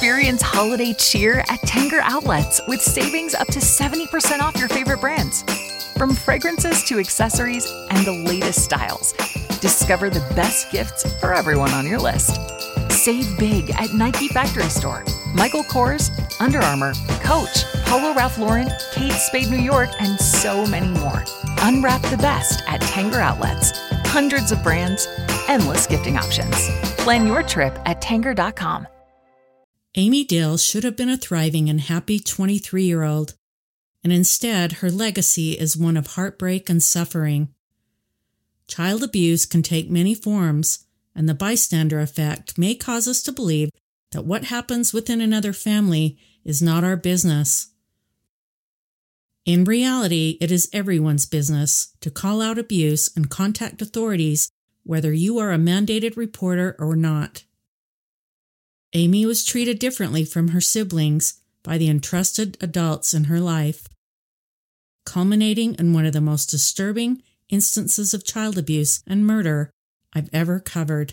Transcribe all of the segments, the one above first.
Experience holiday cheer at Tanger Outlets with savings up to 70% off your favorite brands. From fragrances to accessories and the latest styles, discover the best gifts for everyone on your list. Save big at Nike Factory Store, Michael Kors, Under Armour, Coach, Polo Ralph Lauren, Kate Spade New York, and so many more. Unwrap the best at Tanger Outlets. Hundreds of brands, endless gifting options. Plan your trip at Tanger.com. Amy Dill should have been a thriving and happy 23-year-old, and instead her legacy is one of heartbreak and suffering. Child abuse can take many forms, and the bystander effect may cause us to believe that what happens within another family is not our business. In reality, it is everyone's business to call out abuse and contact authorities, whether you are a mandated reporter or not. Amy was treated differently from her siblings by the entrusted adults in her life, culminating in one of the most disturbing instances of child abuse and murder I've ever covered.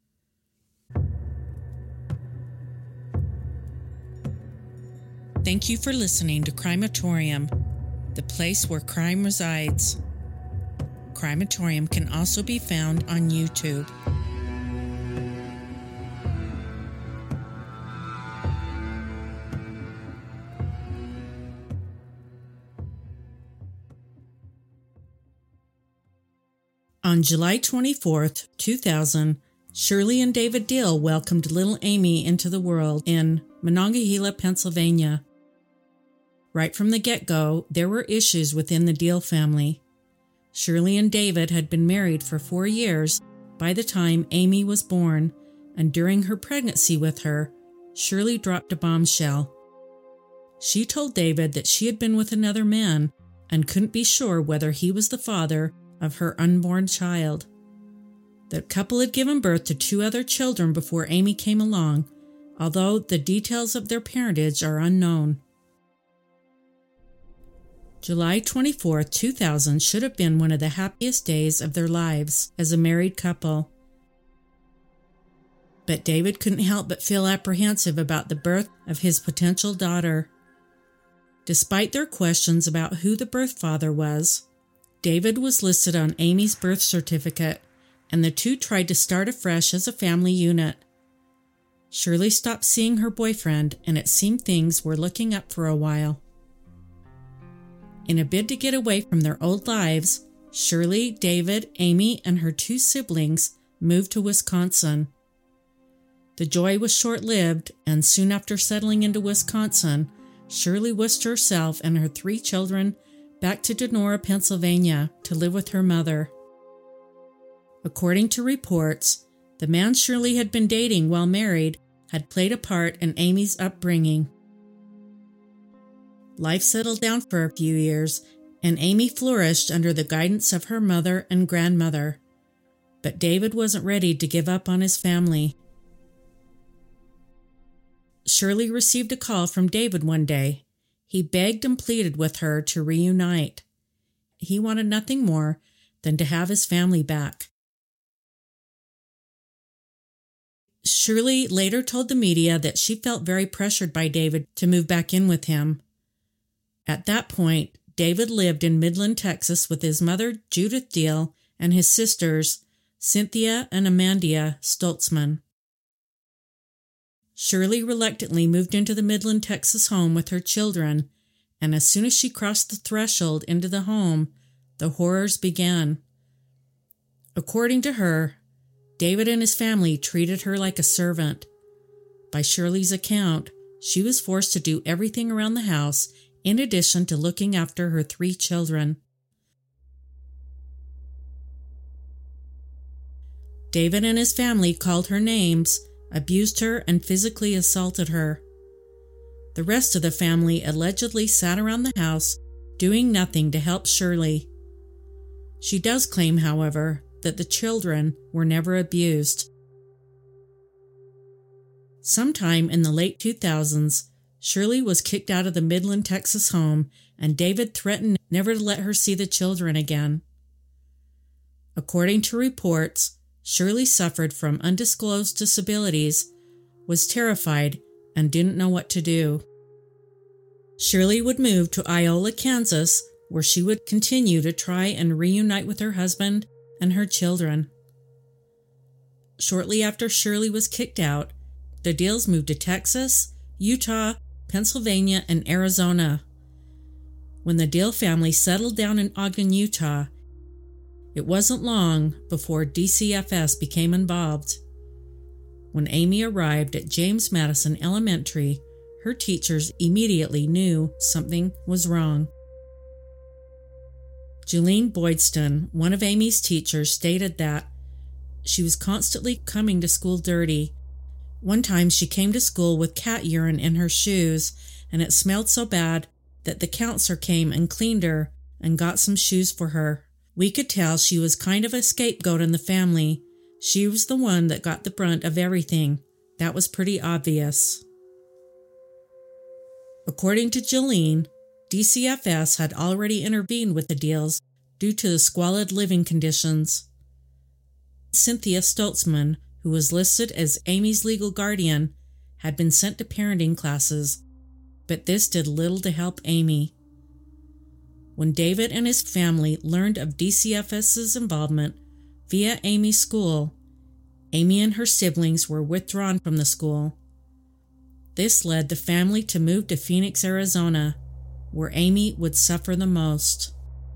Thank you for listening to Crimeatorium, the place where crime resides. Crimeatorium can also be found on YouTube. On July 24th, 2000, Shirley and David Dill welcomed little Amy into the world in Monongahela, Pennsylvania. Right from the get-go, there were issues within the Dill family. Shirley and David had been married for 4 years by the time Amy was born, and during her pregnancy with her, Shirley dropped a bombshell. She told David that she had been with another man and couldn't be sure whether he was the father of her unborn child. The couple had given birth to 2 other children before Amy came along, although the details of their parentage are unknown. July 24, 2000 should have been one of the happiest days of their lives as a married couple. But David couldn't help but feel apprehensive about the birth of his potential daughter. Despite their questions about who the birth father was, David was listed on Amy's birth certificate, and the two tried to start afresh as a family unit. Shirley stopped seeing her boyfriend, and it seemed things were looking up for a while. In a bid to get away from their old lives, Shirley, David, Amy, and her 2 siblings moved to Wisconsin. The joy was short-lived, and soon after settling into Wisconsin, Shirley whisked herself and her 3 children back to Donora, Pennsylvania, to live with her mother. According to reports, the man Shirley had been dating while married had played a part in Amy's upbringing. Life settled down for a few years, and Amy flourished under the guidance of her mother and grandmother. But David wasn't ready to give up on his family. Shirley received a call from David one day. He begged and pleaded with her to reunite. He wanted nothing more than to have his family back. Shirley later told the media that she felt very pressured by David to move back in with him. At that point, David lived in Midland, Texas with his mother, Judith Dill, and his sisters, Cynthia and Amandia Stoltzman. Shirley reluctantly moved into the Midland, Texas home with her children, and as soon as she crossed the threshold into the home, the horrors began. According to her, David and his family treated her like a servant. By Shirley's account, she was forced to do everything around the house in addition to looking after her 3 children. David and his family called her names, abused her, and physically assaulted her. The rest of the family allegedly sat around the house doing nothing to help Shirley. She does claim, however, that the children were never abused. Sometime in the late 2000s, Shirley was kicked out of the Midland, Texas home, and David threatened never to let her see the children again. According to reports, Shirley suffered from undisclosed disabilities, was terrified, and didn't know what to do. Shirley would move to Iola, Kansas, where she would continue to try and reunite with her husband and her children. Shortly after Shirley was kicked out, the Deals moved to Texas, Utah, Pennsylvania, and Arizona. When the Deal family settled down in Ogden, Utah, it wasn't long before DCFS became involved. When Amy arrived at James Madison Elementary, her teachers immediately knew something was wrong. Julene Boydston, one of Amy's teachers, stated that she was constantly coming to school dirty. One time she came to school with cat urine in her shoes, and it smelled so bad that the counselor came and cleaned her and got some shoes for her. We could tell she was kind of a scapegoat in the family. She was the one that got the brunt of everything. That was pretty obvious. According to Julene, DCFS had already intervened with the Deals due to the squalid living conditions. Cynthia Stoltzman, who was listed as Amy's legal guardian, had been sent to parenting classes, but this did little to help Amy. When David and his family learned of DCFS's involvement via Amy's school, Amy and her siblings were withdrawn from the school. This led the family to move to Phoenix, Arizona, where Amy would suffer the most.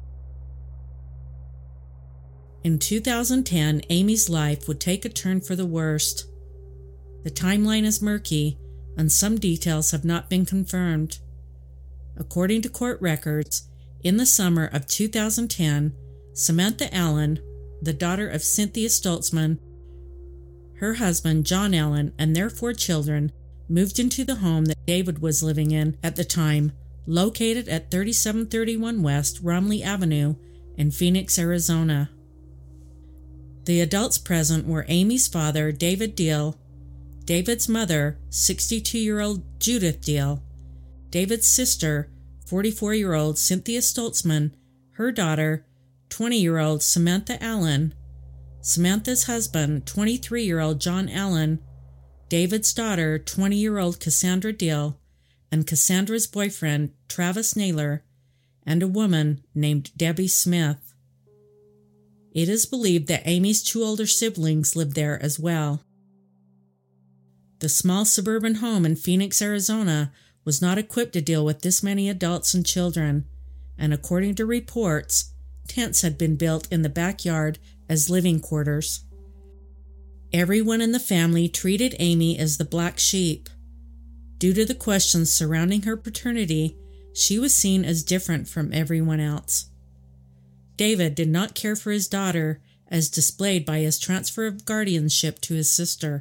In 2010, Amy's life would take a turn for the worst. The timeline is murky, and some details have not been confirmed. According to court records, in the summer of 2010, Samantha Allen, the daughter of Cynthia Stoltzman, her husband John Allen, and their 4 children moved into the home that David was living in at the time, located at 3731 West Romley Avenue in Phoenix, Arizona. The adults present were Amy's father, David Deal, David's mother, 62-year-old Judith Deal, David's sister, 44-year-old Cynthia Stoltzman, her daughter, 20-year-old Samantha Allen, Samantha's husband, 23-year-old John Allen, David's daughter, 20-year-old Cassandra Deal, and Cassandra's boyfriend, Travis Naylor, and a woman named Debbie Smith. It is believed that Amy's 2 older siblings lived there as well. The small suburban home in Phoenix, Arizona was not equipped to deal with this many adults and children, and according to reports, tents had been built in the backyard as living quarters. Everyone in the family treated Amy as the black sheep. Due to the questions surrounding her paternity, she was seen as different from everyone else. David did not care for his daughter, as displayed by his transfer of guardianship to his sister.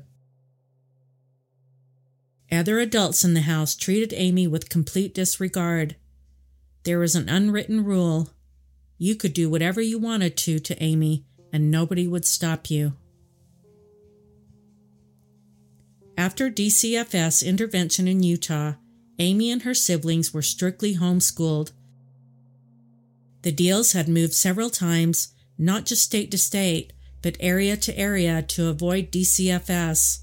Other adults in the house treated Amy with complete disregard. There was an unwritten rule. You could do whatever you wanted to Amy, and nobody would stop you. After DCFS intervention in Utah, Amy and her siblings were strictly homeschooled. The Deals had moved several times, not just state to state, but area to area to avoid DCFS.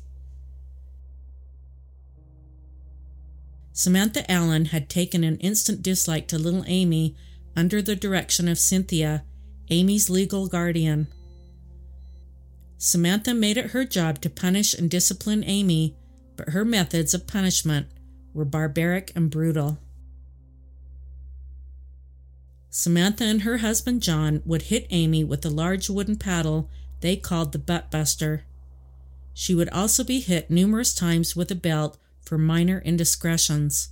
Samantha Allen had taken an instant dislike to little Amy under the direction of Cynthia, Amy's legal guardian. Samantha made it her job to punish and discipline Amy, but her methods of punishment were barbaric and brutal. Samantha and her husband John would hit Amy with a large wooden paddle they called the butt buster. She would also be hit numerous times with a belt for minor indiscretions.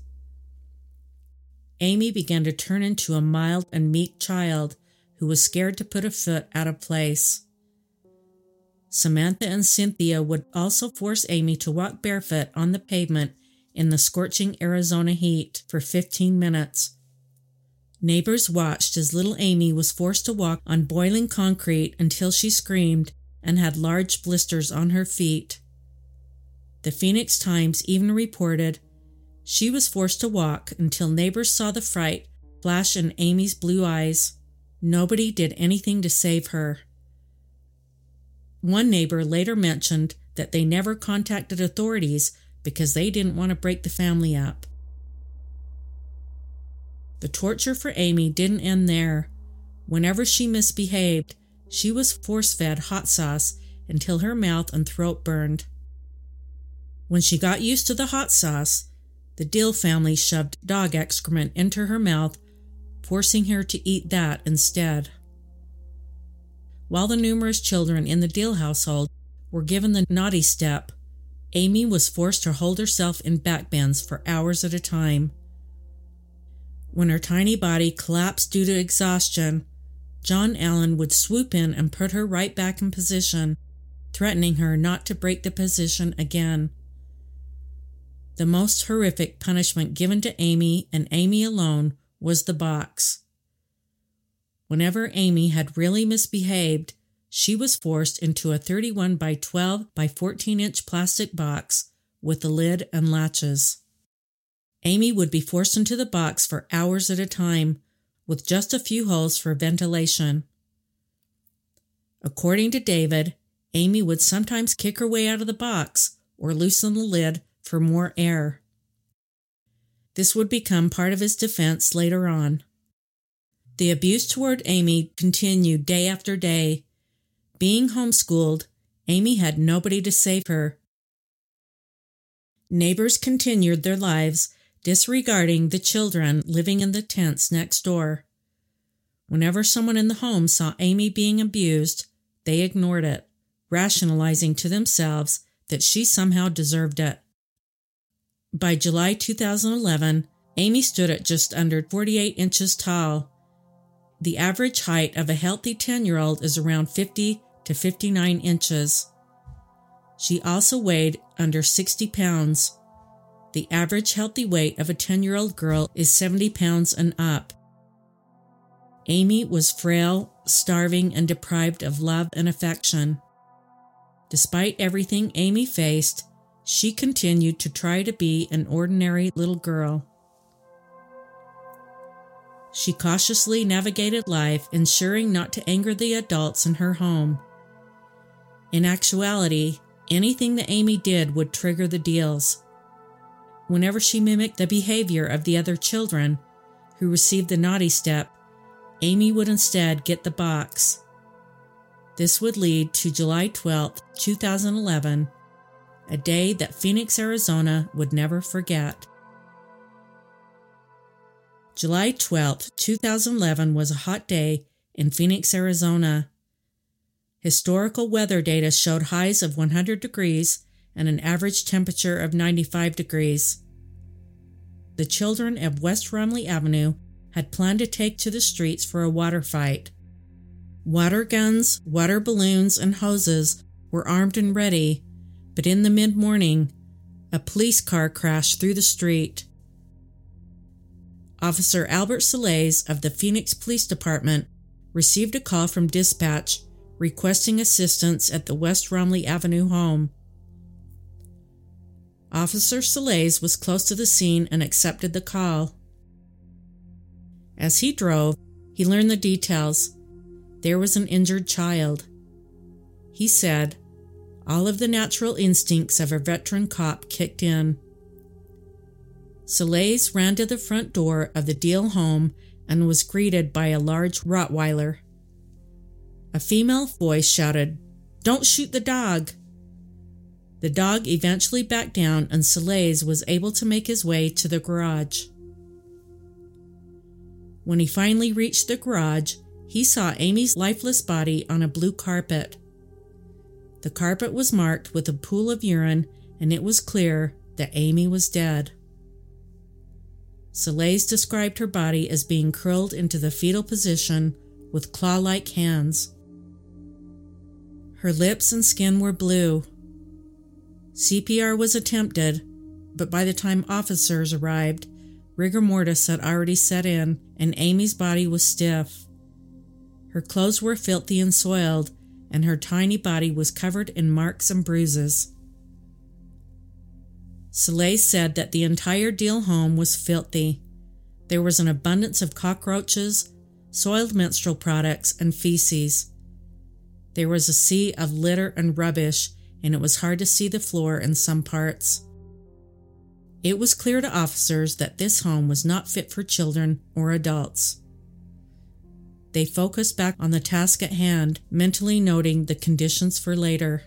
Amy began to turn into a mild and meek child who was scared to put a foot out of place. Samantha and Cynthia would also force Amy to walk barefoot on the pavement in the scorching Arizona heat for 15 minutes. Neighbors watched as little Amy was forced to walk on boiling concrete until she screamed and had large blisters on her feet. The Phoenix Times even reported, "She was forced to walk until neighbors saw the fright flash in Amy's blue eyes. Nobody did anything to save her." One neighbor later mentioned that they never contacted authorities because they didn't want to break the family up. The torture for Amy didn't end there. Whenever she misbehaved, she was force-fed hot sauce until her mouth and throat burned. When she got used to the hot sauce, the Dill family shoved dog excrement into her mouth, forcing her to eat that instead. While the numerous children in the Dill household were given the naughty step, Amy was forced to hold herself in backbends for hours at a time. When her tiny body collapsed due to exhaustion, John Allen would swoop in and put her right back in position, threatening her not to break the position again. The most horrific punishment given to Amy and Amy alone was the box. Whenever Amy had really misbehaved, she was forced into a 31 by 12 by 14-inch plastic box with a lid and latches. Amy would be forced into the box for hours at a time, with just a few holes for ventilation. According to David, Amy would sometimes kick her way out of the box or loosen the lid for more air. This would become part of his defense later on. The abuse toward Amy continued day after day. Being homeschooled, Amy had nobody to save her. Neighbors continued their lives, disregarding the children living in the tents next door. Whenever someone in the home saw Amy being abused, they ignored it, rationalizing to themselves that she somehow deserved it. By July 2011, Amy stood at just under 48 inches tall. The average height of a healthy 10-year-old is around 50 to 59 inches. She also weighed under 60 pounds. The average healthy weight of a 10-year-old girl is 70 pounds and up. Amy was frail, starving, and deprived of love and affection. Despite everything Amy faced, she continued to try to be an ordinary little girl. She cautiously navigated life, ensuring not to anger the adults in her home. In actuality, anything that Amy did would trigger the Dills. Whenever she mimicked the behavior of the other children who received the naughty step, Amy would instead get the box. This would lead to July 12, 2011, a day that Phoenix, Arizona would never forget. July 12, 2011 was a hot day in Phoenix, Arizona. Historical weather data showed highs of 100 degrees and an average temperature of 95 degrees. The children of West Romley Avenue had planned to take to the streets for a water fight. Water guns, water balloons, and hoses were armed and ready, but in the mid-morning, a police car crashed through the street. Officer Albert Salays of the Phoenix Police Department received a call from dispatch requesting assistance at the West Romley Avenue home. Officer Salays was close to the scene and accepted the call. As he drove, he learned the details. There was an injured child. He said, all of the natural instincts of a veteran cop kicked in. Salays ran to the front door of the Dill home and was greeted by a large Rottweiler. A female voice shouted, "Don't shoot the dog!" The dog eventually backed down and Salays was able to make his way to the garage. When he finally reached the garage, he saw Amy's lifeless body on a blue carpet. The carpet was marked with a pool of urine, and it was clear that Amy was dead. Salays described her body as being curled into the fetal position with claw-like hands. Her lips and skin were blue. CPR was attempted, but by the time officers arrived, rigor mortis had already set in and Amy's body was stiff. Her clothes were filthy and soiled, and her tiny body was covered in marks and bruises. Salays said that the entire Dill home was filthy. There was an abundance of cockroaches, soiled menstrual products, and feces. There was a sea of litter and rubbish, and it was hard to see the floor in some parts. It was clear to officers that this home was not fit for children or adults. They focused back on the task at hand, mentally noting the conditions for later.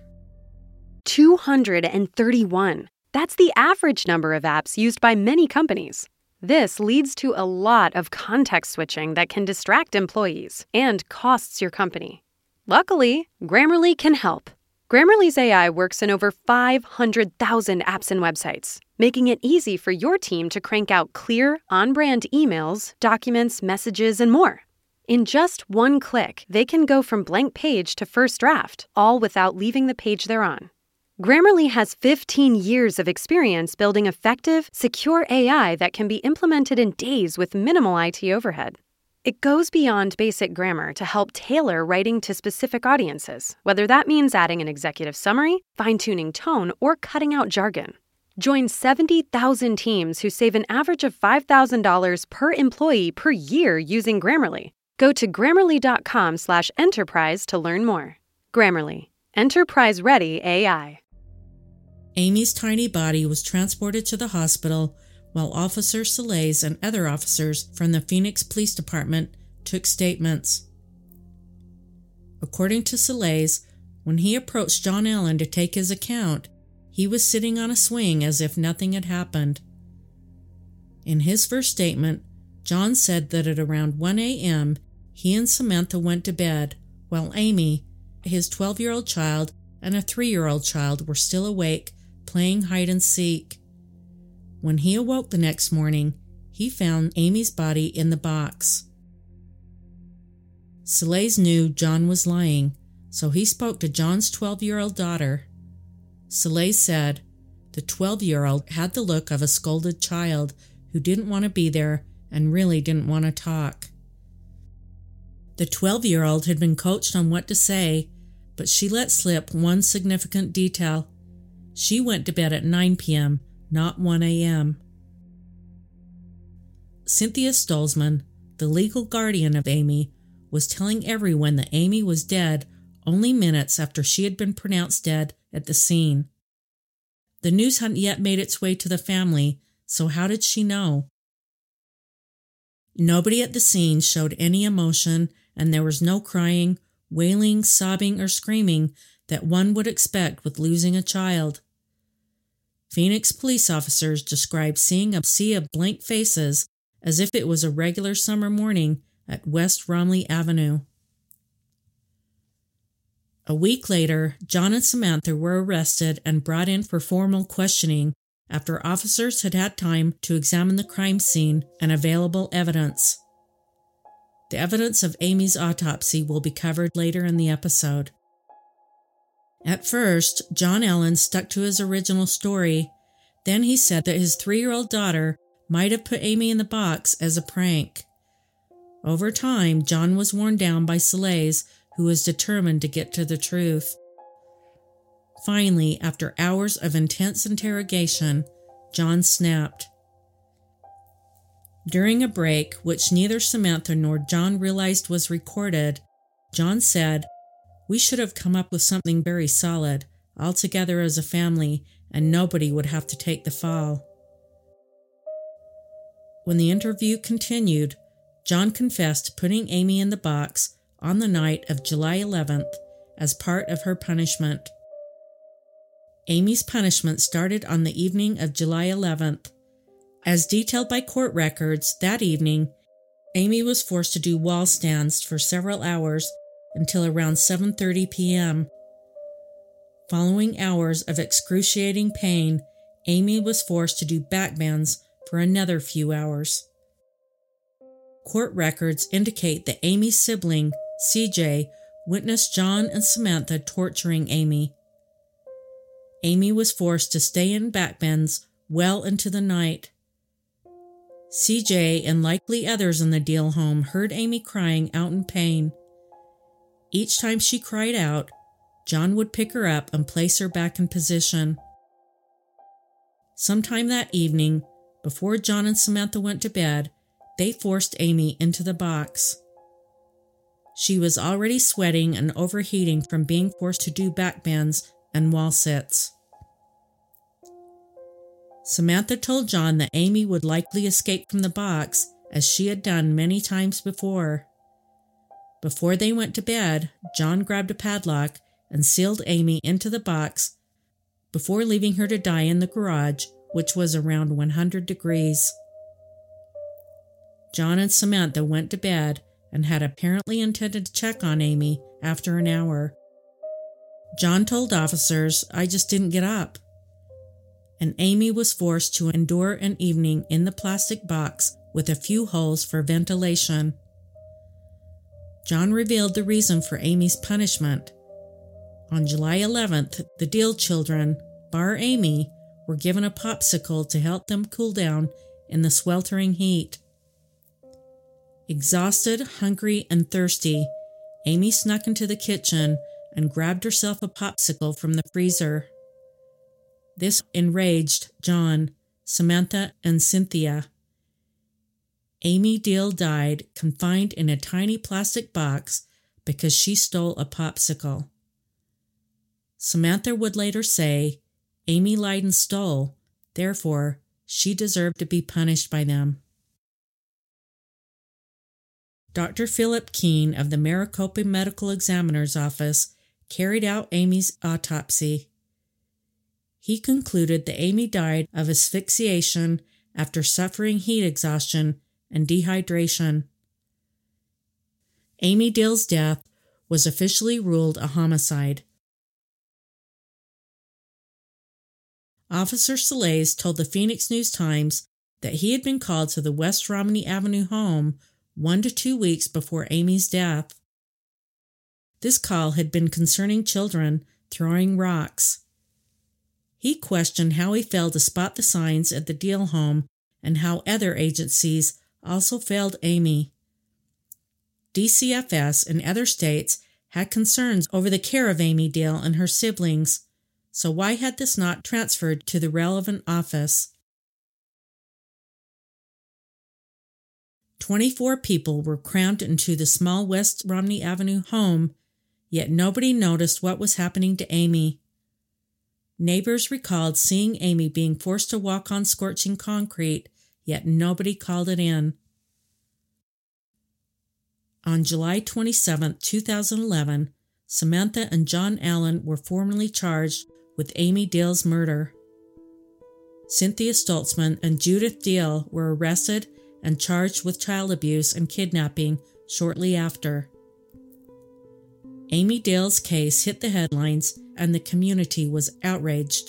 231. That's the average number of apps used by many companies. This leads to a lot of context switching that can distract employees and costs your company. Luckily, Grammarly can help. Grammarly's AI works in over 500,000 apps and websites, making it easy for your team to crank out clear, on-brand emails, documents, messages, and more. In just one click, they can go from blank page to first draft, all without leaving the page they're on. Grammarly has 15 years of experience building effective, secure AI that can be implemented in days with minimal IT overhead. It goes beyond basic grammar to help tailor writing to specific audiences, whether that means adding an executive summary, fine-tuning tone, or cutting out jargon. Join 70,000 teams who save an average of $5,000 per employee per year using Grammarly. Go to Grammarly.com/enterprise to learn more. Grammarly. Enterprise-ready AI. Amy's tiny body was transported to the hospital while Officer Salays and other officers from the Phoenix Police Department took statements. According to Salays, when he approached John Allen to take his account, he was sitting on a swing as if nothing had happened. In his first statement, John said that at around 1 a.m., he and Samantha went to bed, while Amy, his 12-year-old child, and a 3-year-old child were still awake, playing hide-and-seek. When he awoke the next morning, he found Amy's body in the box. Salays knew John was lying, so he spoke to John's 12-year-old daughter. Salays said the 12-year-old had the look of a scolded child who didn't want to be there and really didn't want to talk. The 12-year-old had been coached on what to say, but she let slip one significant detail. She went to bed at 9 p.m., not 1 a.m. Cynthia Stolzman, the legal guardian of Amy, was telling everyone that Amy was dead only minutes after she had been pronounced dead at the scene. The news hadn't yet made its way to the family, so how did she know? Nobody at the scene showed any emotion, and there was no crying, wailing, sobbing, or screaming that one would expect with losing a child. Phoenix police officers described seeing a sea of blank faces as if it was a regular summer morning at West Romley Avenue. A week later, John and Samantha were arrested and brought in for formal questioning after officers had had time to examine the crime scene and available evidence. The evidence of Amy's autopsy will be covered later in the episode. At first, John Allen stuck to his original story. Then he said that his 3-year-old daughter might have put Amy in the box as a prank. Over time, John was worn down by Salays, who was determined to get to the truth. Finally, after hours of intense interrogation, John snapped. During a break, which neither Samantha nor John realized was recorded, John said, "We should have come up with something very solid, all together as a family, and nobody would have to take the fall." When the interview continued, John confessed to putting Amy in the box on the night of July 11th as part of her punishment. Amy's punishment started on the evening of July 11th. As detailed by court records, that evening, Amy was forced to do wall stands for several hours until around 7:30 p.m. Following hours of excruciating pain, Amy was forced to do back bends for another few hours. Court records indicate that Amy's sibling, CJ, witnessed John and Samantha torturing Amy. Amy was forced to stay in back bends well into the night. CJ and likely others in the Deal home heard Amy crying out in pain. Each time she cried out, John would pick her up and place her back in position. Sometime that evening, before John and Samantha went to bed, they forced Amy into the box. She was already sweating and overheating from being forced to do back bends and wall sits. Samantha told John that Amy would likely escape from the box, as she had done many times before. Before they went to bed, John grabbed a padlock and sealed Amy into the box before leaving her to die in the garage, which was around 100 degrees. John and Samantha went to bed and had apparently intended to check on Amy after an hour. John told officers, "I just didn't get up." And Amy was forced to endure an evening in the plastic box with a few holes for ventilation. John revealed the reason for Amy's punishment. On July 11th, the Deal children, bar Amy, were given a popsicle to help them cool down in the sweltering heat. Exhausted, hungry, and thirsty, Amy snuck into the kitchen and grabbed herself a popsicle from the freezer. This enraged John, Samantha, and Cynthia. Amy Deal died confined in a tiny plastic box because she stole a popsicle. Samantha would later say, Amy lied and stole, therefore she deserved to be punished by them. Dr. Philip Keene of the Maricopa Medical Examiner's Office carried out Amy's autopsy. He concluded that Amy died of asphyxiation after suffering heat exhaustion and dehydration. Amy Deal's death was officially ruled a homicide. Officer Salays told the Phoenix News-Times that he had been called to the West Romney Avenue home 1 to 2 weeks before Amy's death. This call had been concerning children throwing rocks. He questioned how he failed to spot the signs at the Deal home and how other agencies also failed Amy. DCFS and other states had concerns over the care of Amy Deal and her siblings, so why had this not transferred to the relevant office? 24 people were crammed into the small West Romney Avenue home, yet nobody noticed what was happening to Amy. Neighbors recalled seeing Amy being forced to walk on scorching concrete, yet nobody called it in. On July 27, 2011, Samantha and John Allen were formally charged with Amy Deal's murder. Cynthia Stoltzman and Judith Deal were arrested and charged with child abuse and kidnapping shortly after. Amy Deal's case hit the headlines and the community was outraged.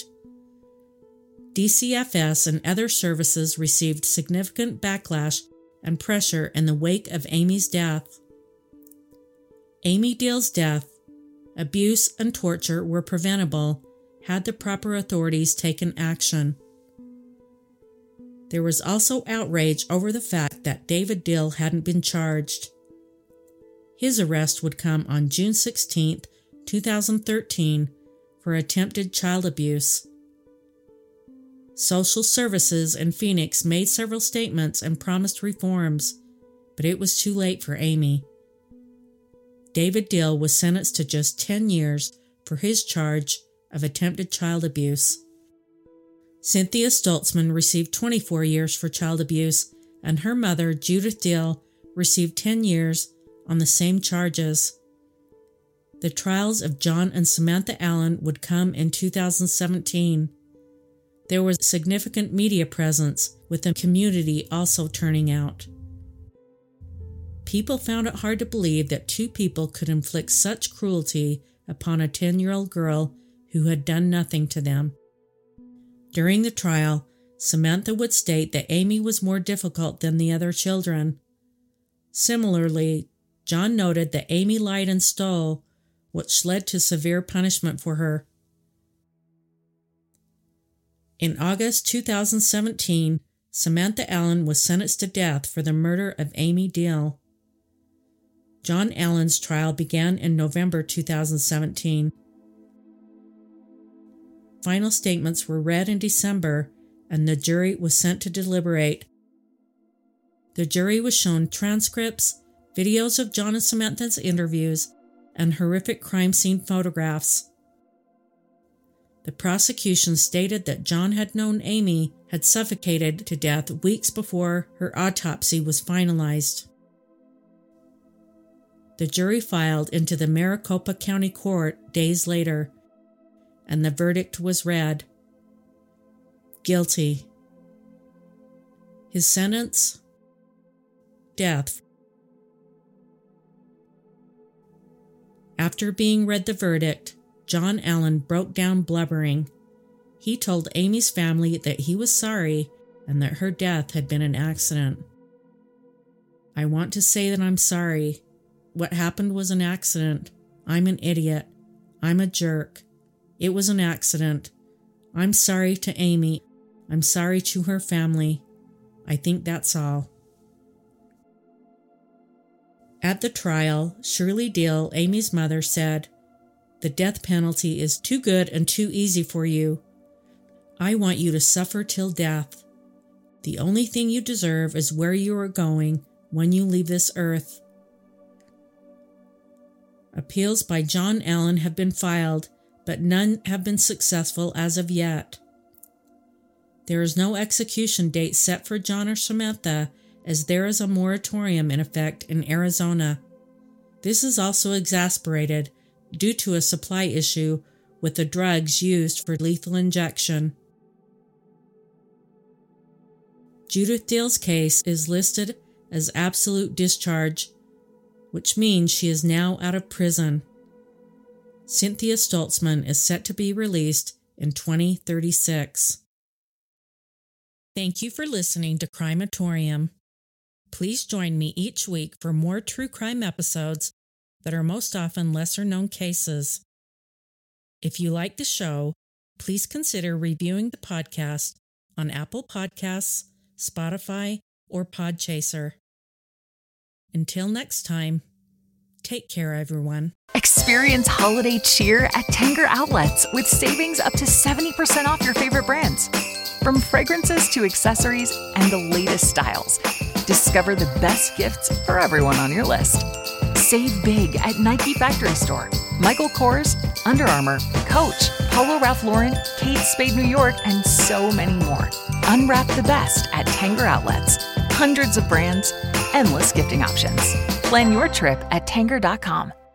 DCFS and other services received significant backlash and pressure in the wake of Amy's death. Amy Deal's death, abuse, and torture were preventable had the proper authorities taken action. There was also outrage over the fact that David Deal hadn't been charged. His arrest would come on June 16, 2013, for attempted child abuse. Social services in Phoenix made several statements and promised reforms, but it was too late for Amy. David Deal was sentenced to just 10 years for his charge of attempted child abuse. Cynthia Stoltzman received 24 years for child abuse, and her mother, Judith Deal, received 10 years on the same charges. The trials of John and Samantha Allen would come in 2017. There was significant media presence, with the community also turning out. People found it hard to believe that two people could inflict such cruelty upon a 10-year-old girl who had done nothing to them. During the trial, Samantha would state that Amy was more difficult than the other children. Similarly, John noted that Amy lied and stole, which led to severe punishment for her. In August 2017, Samantha Allen was sentenced to death for the murder of Amy Deal. John Allen's trial began in November 2017. Final statements were read in December, and the jury was sent to deliberate. The jury was shown transcripts, videos of John and Samantha's interviews, and horrific crime scene photographs. The prosecution stated that John had known Amy had suffocated to death weeks before her autopsy was finalized. The jury filed into the Maricopa County Court days later, and the verdict was read. Guilty. His sentence? Death. After being read the verdict, John Allen broke down blubbering. He told Amy's family that he was sorry and that her death had been an accident. I want to say that I'm sorry. What happened was an accident. I'm an idiot. I'm a jerk. It was an accident. I'm sorry to Amy. I'm sorry to her family. I think that's all. At the trial, Shirley Deal, Amy's mother, said, "The death penalty is too good and too easy for you. I want you to suffer till death. The only thing you deserve is where you are going when you leave this earth." Appeals by John Allen have been filed, but none have been successful as of yet. There is no execution date set for John or Samantha, as there is a moratorium in effect in Arizona. This is also exacerbated due to a supply issue with the drugs used for lethal injection. Judith Deal's case is listed as absolute discharge, which means she is now out of prison. Cynthia Stoltzman is set to be released in 2036. Thank you for listening to Crimeatorium. Please join me each week for more true crime episodes that are most often lesser-known cases. If you like the show, please consider reviewing the podcast on Apple Podcasts, Spotify, or Podchaser. Until next time, take care, everyone. Experience holiday cheer at Tanger Outlets with savings up to 70% off your favorite brands. From fragrances to accessories and the latest styles, discover the best gifts for everyone on your list. Save big at Nike Factory Store, Michael Kors, Under Armour, Coach, Polo Ralph Lauren, Kate Spade New York, and so many more. Unwrap the best at Tanger Outlets. Hundreds of brands, endless gifting options. Plan your trip at Tanger.com.